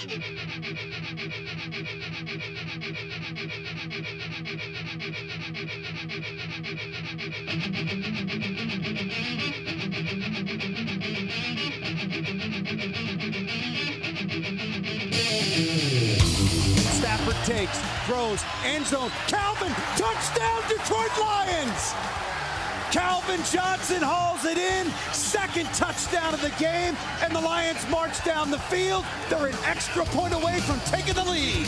Stafford takes, throws, end zone. Calvin, touchdown, Detroit Lions! Calvin Johnson hauls it in, second touchdown of the game, and the Lions march down the field. They're an extra point away from taking the lead.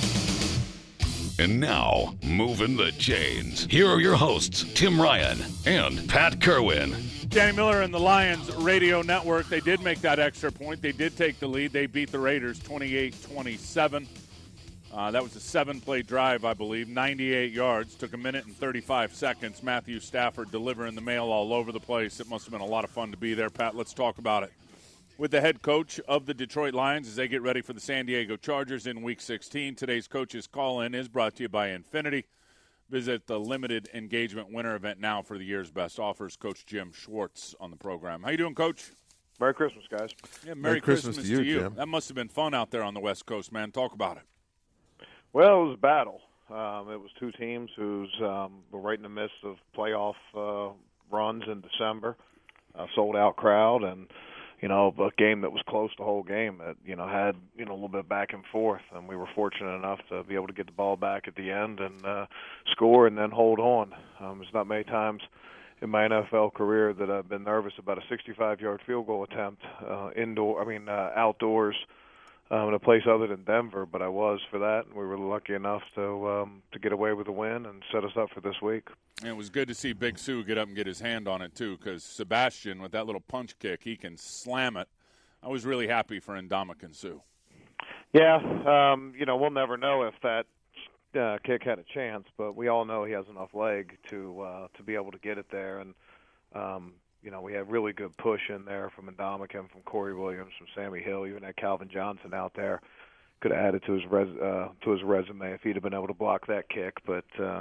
And now, moving the chains. Here are your hosts, Tim Ryan and Pat Kerwin. Danny Miller and the Lions Radio Network, they did make that extra point. They did take the lead. They beat the Raiders 28-27. That was a 7-play drive, I believe, 98 yards. Took a minute and 35 seconds. Matthew Stafford delivering the mail all over the place. It must have been a lot of fun to be there. Pat, let's talk about it. With the head coach of the Detroit Lions as they get ready for the San Diego Chargers in Week 16. Today's Coach's Call-In is brought to you by Infinity. Visit the limited engagement winter event now for the year's best offers. Coach Jim Schwartz on the program. How you doing, Coach? Merry Christmas, guys. Yeah, Merry Christmas to you. Jim. That must have been fun out there on the West Coast, man. Talk about it. Well, it was a battle. It was two teams who were right in the midst of playoff runs in December, sold-out crowd, and a game that was close the whole game. That had a little bit back and forth, and we were fortunate enough to be able to get the ball back at the end and score and then hold on. There's not many times in my NFL career that I've been nervous about a 65-yard field goal attempt outdoors. In a place other than Denver, but I was for that, and we were lucky enough to get away with a win and set us up for this week. And it was good to see Big Sue get up and get his hand on it, too, because Sebastian, with that little punch kick, he can slam it. I was really happy for Ndamukong Suh. Yeah, we'll never know if that kick had a chance, but we all know he has enough leg to be able to get it there, and we had really good push in there from Ndamukong, from Corey Williams, from Sammy Hill. Even had Calvin Johnson out there. Could have added to his resume if he'd have been able to block that kick. But it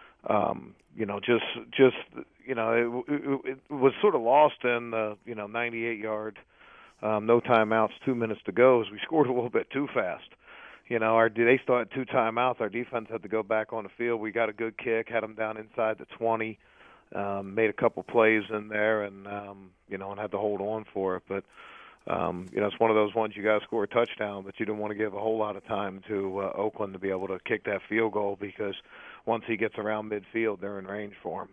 was sort of lost in the 98-yard, no timeouts, 2 minutes to go as we scored a little bit too fast. They still had 2 timeouts. Our defense had to go back on the field. We got a good kick, had them down inside the 20. Made a couple plays in there and had to hold on for it. But, it's one of those ones you got to score a touchdown, but you don't want to give a whole lot of time to Oakland to be able to kick that field goal because once he gets around midfield, they're in range for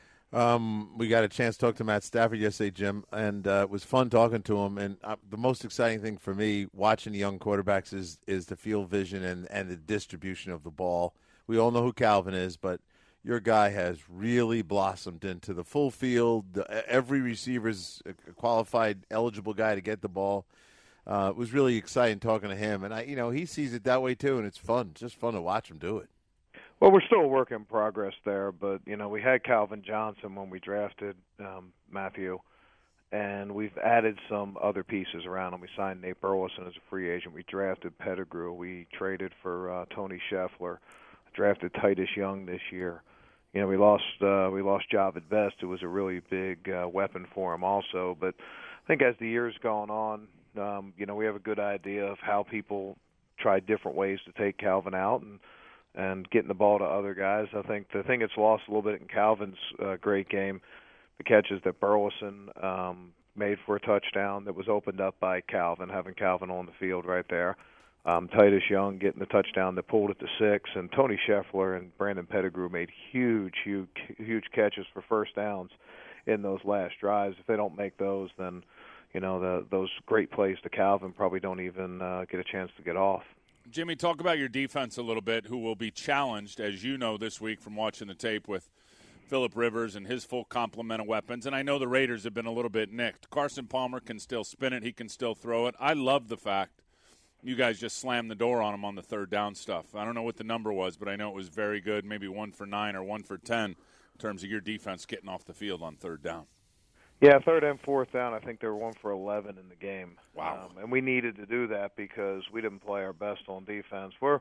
him. We got a chance to talk to Matt Stafford yesterday, Jim, and it was fun talking to him. And the most exciting thing for me watching the young quarterbacks is the field vision and the distribution of the ball. We all know who Calvin is, but your guy has really blossomed into the full field. Every receiver's a qualified, eligible guy to get the ball. It was really exciting talking to him, and he sees it that way too, and it's fun. It's just fun to watch him do it. Well, we're still a work in progress there, but we had Calvin Johnson when we drafted Matthew, and we've added some other pieces around him. We signed Nate Burleson as a free agent. We drafted Pettigrew. We traded for Tony Scheffler. Drafted Titus Young this year. We lost Javid Best, who was a really big weapon for him also. But I think as the year's gone on, we have a good idea of how people try different ways to take Calvin out and getting the ball to other guys. I think the thing that's lost a little bit in Calvin's great game, the catches that Burleson made for a touchdown that was opened up by Calvin, having Calvin on the field right there. Titus Young getting the touchdown that pulled it to 6, and Tony Scheffler and Brandon Pettigrew made huge catches for first downs in those last drives. If they don't make those, then those great plays to Calvin probably don't even get a chance to get off. Jimmy, talk about your defense a little bit, who will be challenged, as you know, this week from watching the tape with Phillip Rivers and his full complement of weapons. And I know the Raiders have been a little bit nicked. Carson Palmer can still spin it. He can still throw it. I love the fact you guys just slammed the door on him on the third down stuff. I don't know what the number was, but I know it was very good, maybe 1 for 9 or 1 for 10 in terms of your defense getting off the field on third down. Yeah, third and fourth down, I think they were 1 for 11 in the game. Wow. And we needed to do that because we didn't play our best on defense. We're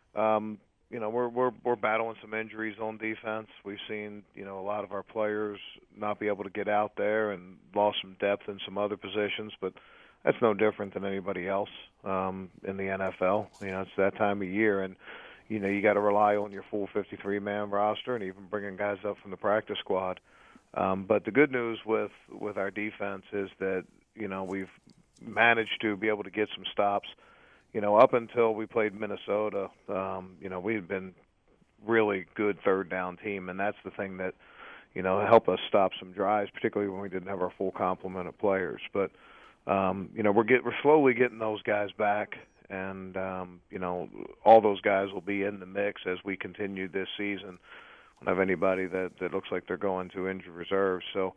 battling some injuries on defense. We've seen, a lot of our players not be able to get out there and lost some depth in some other positions, but that's no different than anybody else in the NFL. It's that time of year, and you got to rely on your full 53-man roster and even bringing guys up from the practice squad. But the good news with our defense is that we've managed to be able to get some stops. Up until we played Minnesota, we've been really good third down team, and that's the thing that helped us stop some drives, particularly when we didn't have our full complement of players. But we're slowly getting those guys back, and all those guys will be in the mix as we continue this season. We don't have anybody that looks like they're going to injured reserve. So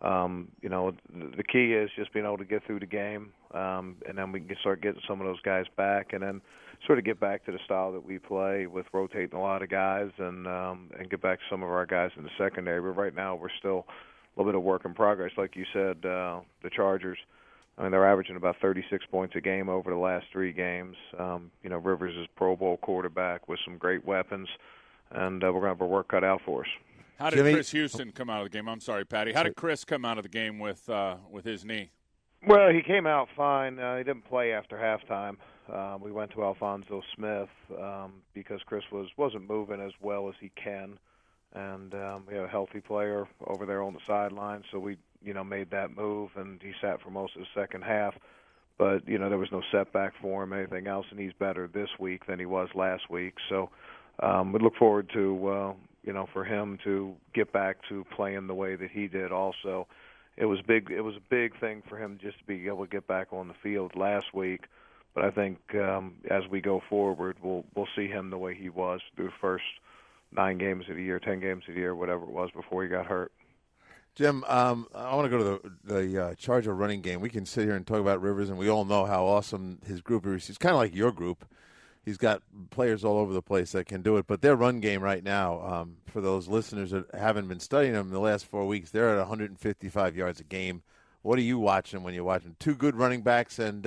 the key is just being able to get through the game, and then we can start getting some of those guys back, and then sort of get back to the style that we play with rotating a lot of guys, and get back to some of our guys in the secondary. But right now we're still a little bit of work in progress. Like you said, the Chargers, they're averaging about 36 points a game over the last 3 games. Rivers is Pro Bowl quarterback with some great weapons, and we're going to have our work cut out for us. How did Chris Houston come out of the game? I'm sorry, Patty. How did Chris come out of the game with his knee? Well, he came out fine. He didn't play after halftime. We went to Alphonso Smith because Chris wasn't moving as well as he can, and we have a healthy player over there on the sideline, so we made that move, and he sat for most of the second half. But there was no setback for him, anything else, and he's better this week than he was last week. So we look forward to for him to get back to playing the way that he did. Also, it was big. It was a big thing for him just to be able to get back on the field last week. But I think as we go forward, we'll see him the way he was through the first 9 games of the year, 10 games of the year, whatever it was before he got hurt. Jim, I want to go to the Charger running game. We can sit here and talk about Rivers, and we all know how awesome his group is. He's kind of like your group. He's got players all over the place that can do it. But their run game right now, for those listeners that haven't been studying them in the last 4 weeks, they're at 155 yards a game. What are you watching when you're watching 2 good running backs and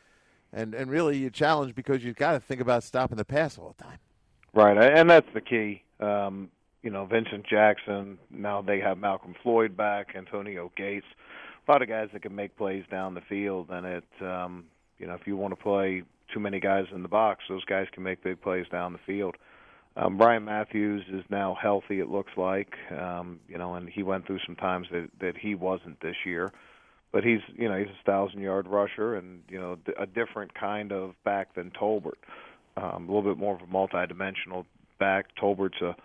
really you're challenged because you've got to think about stopping the pass all the time? Right, and that's the key. Vincent Jackson, now they have Malcolm Floyd back, Antonio Gates, a lot of guys that can make plays down the field. And if you want to play too many guys in the box, those guys can make big plays down the field. Brian Matthews is now healthy, it looks like, and he went through some times that he wasn't this year. But he's a 1,000-yard rusher and, a different kind of back than Tolbert. A little bit more of a multidimensional back. Tolbert's a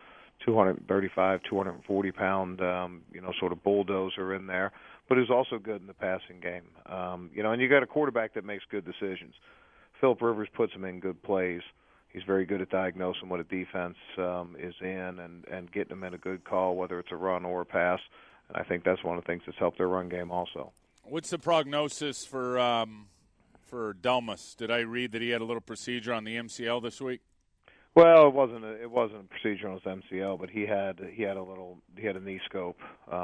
235, 240-pound, sort of bulldozer in there, but who's also good in the passing game. And you got a quarterback that makes good decisions. Philip Rivers puts him in good plays. He's very good at diagnosing what a defense is in and getting them in a good call, whether it's a run or a pass. And I think that's one of the things that's helped their run game also. What's the prognosis for Delmas? Did I read that he had a little procedure on the MCL this week? Well, it wasn't a procedure on his MCL, but he had a knee scope,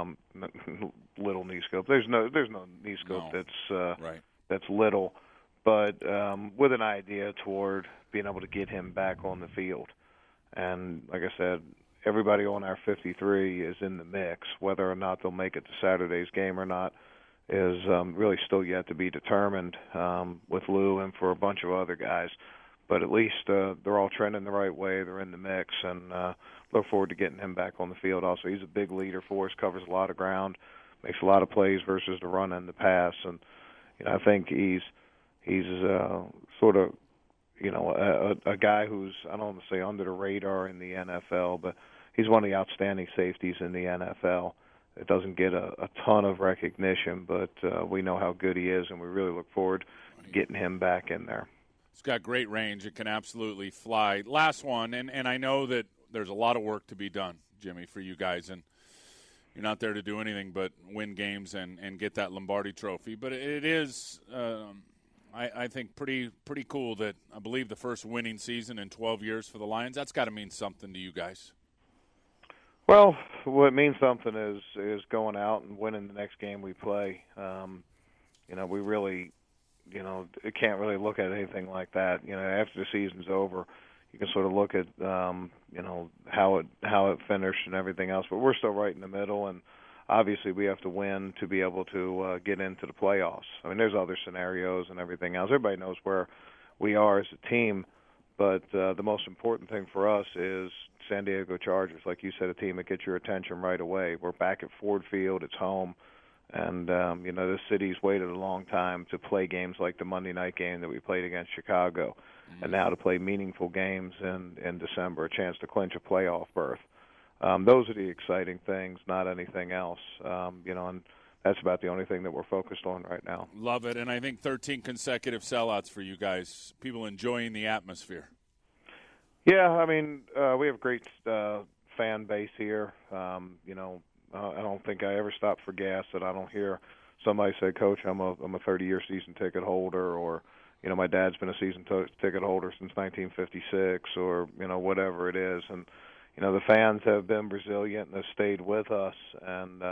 little knee scope. There's no knee scope that's little, but with an idea toward being able to get him back on the field. And like I said, everybody on our 53 is in the mix. Whether or not they'll make it to Saturday's game or not is really still yet to be determined with Lou and for a bunch of other guys. But at least they're all trending the right way. They're in the mix, and look forward to getting him back on the field also. He's a big leader for us, covers a lot of ground, makes a lot of plays versus the run and the pass. And I think he's sort of a guy who's, I don't want to say under the radar in the NFL, but he's one of the outstanding safeties in the NFL. It doesn't get a ton of recognition, but we know how good he is, and we really look forward to getting him back in there. It's got great range. It can absolutely fly. Last one, and I know that there's a lot of work to be done, Jimmy, for you guys, and you're not there to do anything but win games and get that Lombardi trophy. But it is, I think, pretty cool that I believe the first winning season in 12 years for the Lions. That's got to mean something to you guys. Well, what means something is going out and winning the next game we play. We really – it can't really look at anything like that. After the season's over, you can sort of look at, how it finished and everything else. But we're still right in the middle, and obviously we have to win to be able to get into the playoffs. I mean, there's other scenarios and everything else. Everybody knows where we are as a team, but the most important thing for us is San Diego Chargers. Like you said, a team that gets your attention right away. We're back at Ford Field. It's home. And, this city's waited a long time to play games like the Monday night game that we played against Chicago, and now to play meaningful games in December, a chance to clinch a playoff berth. Those are the exciting things, not anything else, and that's about the only thing that we're focused on right now. Love it, and I think 13 consecutive sellouts for you guys, people enjoying the atmosphere. Yeah, I mean, we have a great fan base here. I don't think I ever stop for gas that I don't hear somebody say, "Coach, I'm a 30-year season ticket holder," or, my dad's been a season ticket holder since 1956, or, whatever it is. And, the fans have been resilient and have stayed with us and,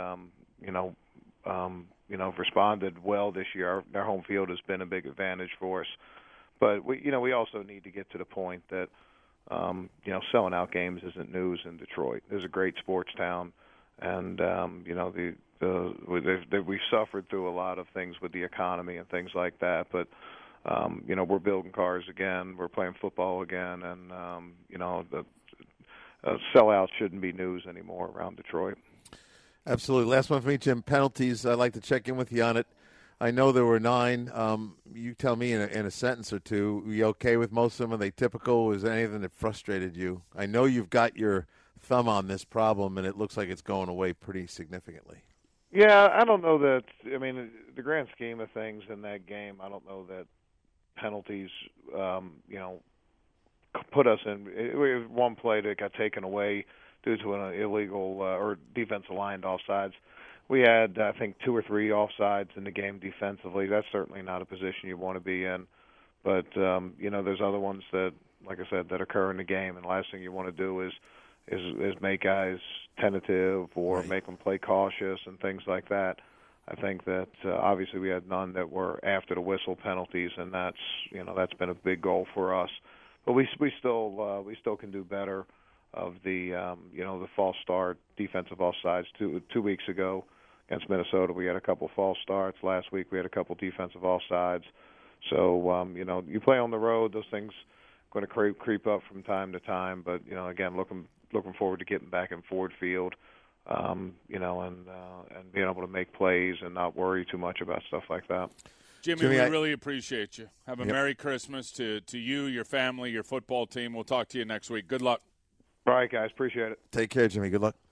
responded well this year. Our home field has been a big advantage for us. But, we also need to get to the point that, selling out games isn't news in Detroit. There's a great sports town. And we've suffered through a lot of things with the economy and things like that. But we're building cars again, we're playing football again, and the sellouts shouldn't be news anymore around Detroit. Absolutely. Last one for me, Jim. Penalties. I'd like to check in with you on it. I know there were 9. You tell me in a sentence or two. Were you okay with most of them? Are they typical? Was there anything that frustrated you? I know you've got your thumb on this problem, and it looks like it's going away pretty significantly. Yeah, I don't know that. I mean, the grand scheme of things in that game, I don't know that penalties, put us in. We had one play that got taken away due to an illegal or defensive line offsides. We had, I think, 2 or 3 offsides in the game defensively. That's certainly not a position you want to be in. But, there's other ones that, like I said, that occur in the game, and the last thing you want to do is make guys tentative or right. Make them play cautious and things like that. I think that obviously we had none that were after the whistle penalties, and that's been a big goal for us. But we still can do better. Of the the false start defensive offsides 2 weeks ago against Minnesota, we had a couple false starts. Last week we had a couple defensive offsides. So you play on the road, those things are going to creep up from time to time. But again, looking forward to getting back in Ford Field, and being able to make plays and not worry too much about stuff like that. Jimmy, we really appreciate you. Have a Merry Christmas to you, your family, your football team. We'll talk to you next week. Good luck. All right, guys. Appreciate it. Take care, Jimmy. Good luck.